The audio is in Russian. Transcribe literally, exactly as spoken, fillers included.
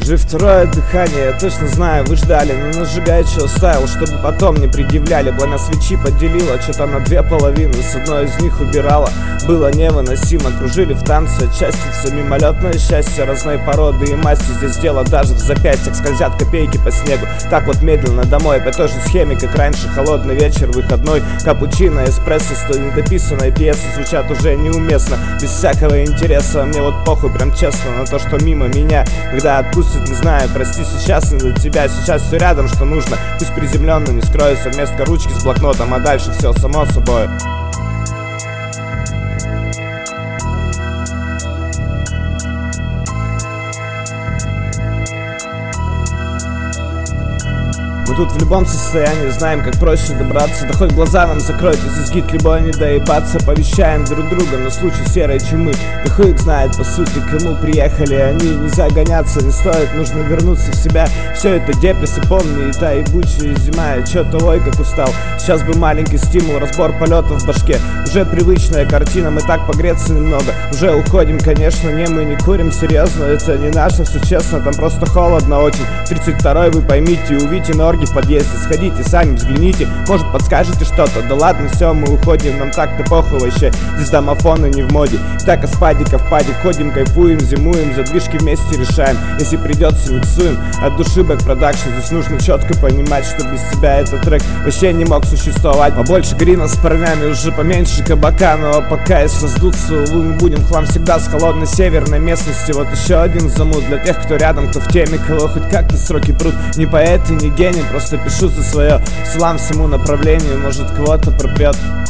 Уже второе дыхание, я точно знаю, вы ждали. Но нажигай, что оставил, чтобы потом не предъявляли. Пламя свечи поделила, что-то на две половины. С одной из них убирала, было невыносимо. Кружили в танце частицы, мимолетное счастье разной породы и масти. Здесь дело даже в запястьях, скользят копейки по снегу. Так вот медленно домой, по той же схеме, как раньше. Холодный вечер, выходной, капучино, эспрессо, сто недописанной пьесы звучат уже неуместно, без всякого интереса. Мне вот похуй, прям честно, на то, что мимо меня. Когда отпустят, не знаю, прости, сейчас не для тебя. Сейчас все рядом, что нужно, пусть приземленно не скроется вместо ручки с блокнотом, а дальше все само собой. Мы тут в любом состоянии знаем, как проще добраться. Да хоть глаза нам закроют, если сгид любой не доебаться. Повещаем друг друга на случай серой чумы. Да хуй их знает, по сути, кому приехали они. Не загоняться не стоит, нужно вернуться в себя. Все это депрессы, помни, и та ебучая зима. Я чё-то ой как устал, сейчас бы маленький стимул, разбор полетов в башке. Уже привычная картина, мы так погреться немного. Уже уходим, конечно, не мы не курим, серьезно. Это не наше, все честно, там просто холодно очень. тридцать второй вы поймите, увидите норги в подъезде. Сходите сами, взгляните, может подскажете что-то. Да ладно, все, мы уходим, нам так-то похуй вообще. Здесь домофоны не в моде. И так из падика в падик ходим, кайфуем, зимуем, задвижки вместе решаем. Если придется, миксуем от души бэк продакшн. Здесь нужно четко понимать, что без тебя этот трек вообще не мог существовать. Побольше грина с парнями, уже поменьше кабака. Но пока если раздуться, увы, мы будем в хлам всегда с холодной северной местности. Вот еще один замут для тех, кто рядом, кто в теме, кого хоть как-то сроки прут. Не поэт и не гений, просто пишу за свое. Салам всему направлению, может кого-то пропрет.